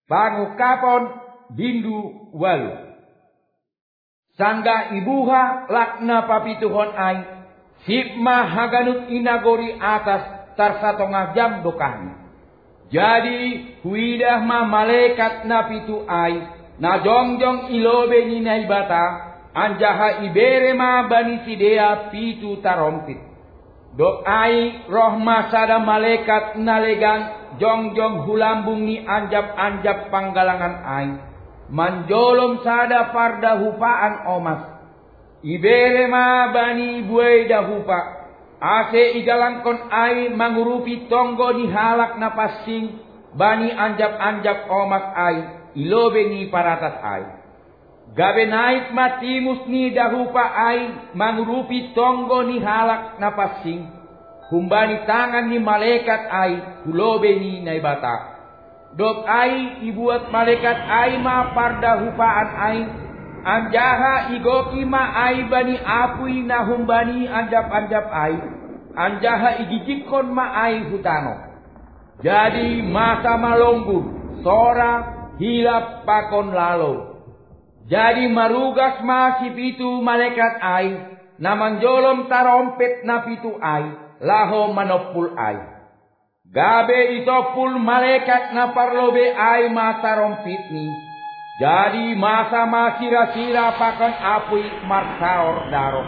pangukapon bindu walu. Sangga ibuha lakna papituhon ay, sipma haganut inagori atas tarsatongah jam dokahnya. Jadi huidah ma malaikat na pitu ay, na jongjong ilobe ni naibata, anjaha ibere ma bani sidea pitu tarompit. Dok ay rohma sada malaikat na legang jongjong hulambung ni anjap-anjap panggalangan ay. Manjolom sada parda hupaan omas. Ibere ma bani buai dahupa. Ase igalangkon ay mangurupi tonggo ni halak na passing. Bani anjap-anjap omas ay. Ilobe ni paratas ay. Gabe naik matimus ni dahupa ay. Mangurupi tonggo ni halak na passing. Humbani tangan ni malaikat ay. Hulobe ni naibata. Dok ay ibuat malaikat ay ma parda hupaan ay. Anjaha igoki ma ay bani apui na humbani anjap-anjap ay. Anjaha igijikon ma ay hutano. Jadi masa malonggur sora hilap pakon lalo. Jadi marugas ma si pitu malaikat ay. Namanjolom tarompet na pitu ay. Laho manopul ay. Gabe itopul malaikat na parlobe ay mata rompit ni. Jadi masa masira-sira pakan apui marsaor daro.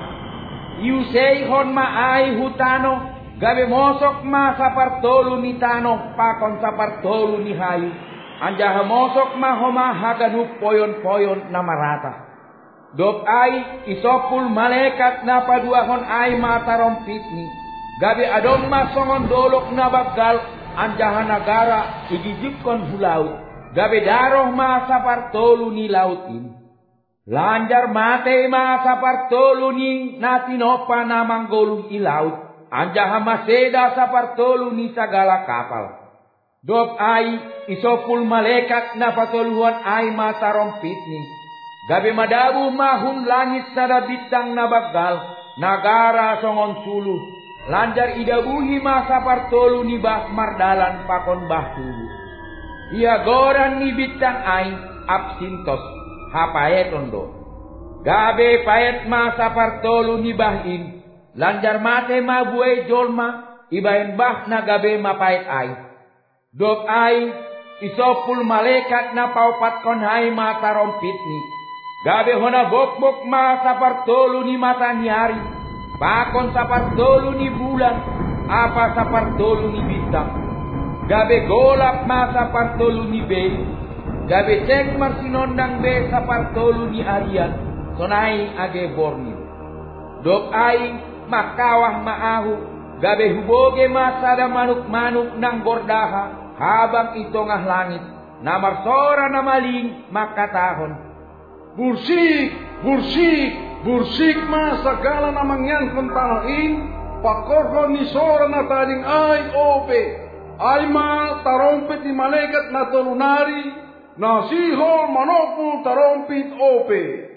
Iusei hon ma ay hutano. Gabe mosok ma sapartolu ni tano pakon sapartolu ni hayu. Anjaha mosok ma homa haganup poyon-poyon na marata. Dok ay isopul malaikat na paduahon ay mata rompit ni. Gabi adong masongon dolok na bagal anjahan negara igijikon hulaut. Gabi daroh masa partolu ni lautin. Lanjar mate masa partolu ni natinopa na manggolung ilaut. Anjahan maseda sa partolu ni sagala kapal. Dok ay isopul malaikat na patoluhan ay mata rompit ni. Gabi madabu mahun langit sada bintang na bagal. Nagara songon sulu. Lanjar idabuhi masa partolu ni bah mardalan pakon bah tulu. Ia goran ni bitang ay absintos hapaeton do. Gabe paet masa partolu ni bahin. Lanjar mate ma buai jolma ibaen bah na gabe mapaet ay. Dok ay isopul malaikat na paupat kon hay mata rompit ni. Gabe hona bok-bok masa partolu ni mata nyari. Pakon sapartolu ni bulan, apa sapartolu ni bintang. Gabe golap ma sapartolu ni be. Gabe cek marsinondang be sapartolu ni arian. Sonai age borneo. Dok ay makawah maahu. Gabe huboge masada manuk-manuk nang gordaha. Habang itongah langit. Namar sora na maling makatahon. Bursik, bursik. Bursik ma sagala namang yan kentalain, pakorho ni sora na tading ay ope. Ay ma tarompet ni malaikat na tolunari, na sihol manopul tarompit ope.